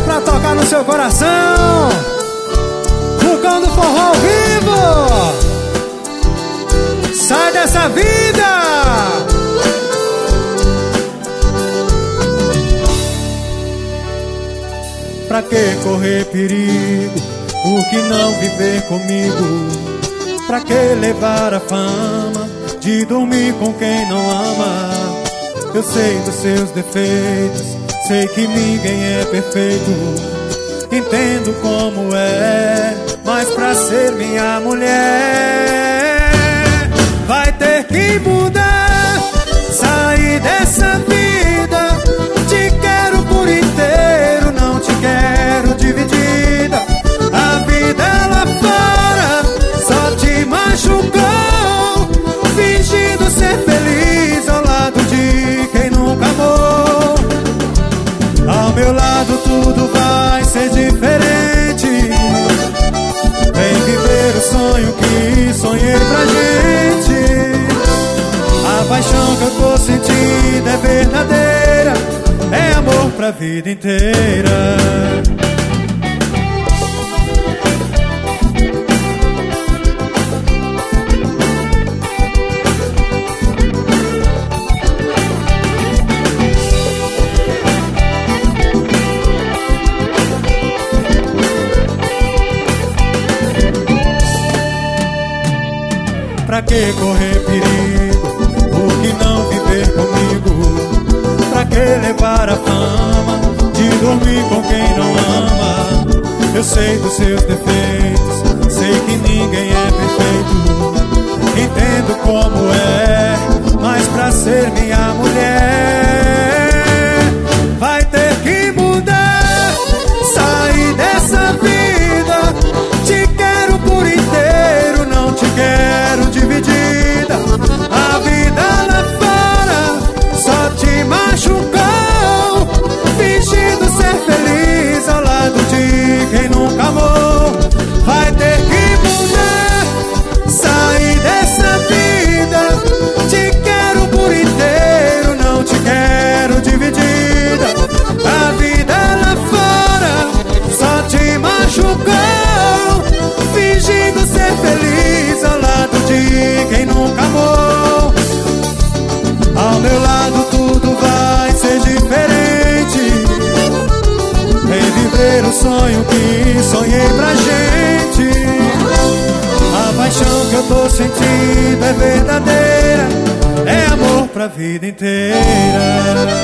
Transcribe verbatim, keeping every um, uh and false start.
pra tocar no seu coração. Vulcão do Forró ao vivo. Sai dessa vida. Pra que correr perigo? Por que não viver comigo? Pra que levar a fama de dormir com quem não ama? Eu sei dos seus defeitos, sei que ninguém é perfeito. Entendo como é, mas pra ser minha mulher vai ter que mudar, sair dessa vida. Te quero por inteiro, não te quero dividida. A vida lá fora só te machucou, fingindo ser feliz ao lado de quem nunca amou. Ao meu lado tudo vai ser diferente. Vem viver o sonho que sonhei pra gente. A paixão que eu tô sentindo é verdadeira, é amor pra vida inteira. Pra que correr perigo? Por que não viver comigo? Pra que levar a fama de dormir com quem não ama? Eu sei dos seus defeitos, sei que ninguém é perfeito. Entendo como é, mas pra ser minha mulher vai ter que mudar, sair dessa vida. Te quero por inteiro, não te quero dividida. A vida lá fora só te machucou, fingindo ser feliz ao lado de quem nunca amou. Vai ter que mudar, sair dessa vida. Te quero por inteiro, não te quero dividida. A vida lá fora só te machucou, fingindo ser feliz ao lado de quem nunca amou. Ao meu lado tudo vai ser diferente. Vem viver o sonho que sonhei pra gente. A paixão que eu tô sentindo é verdadeira, é amor pra vida inteira.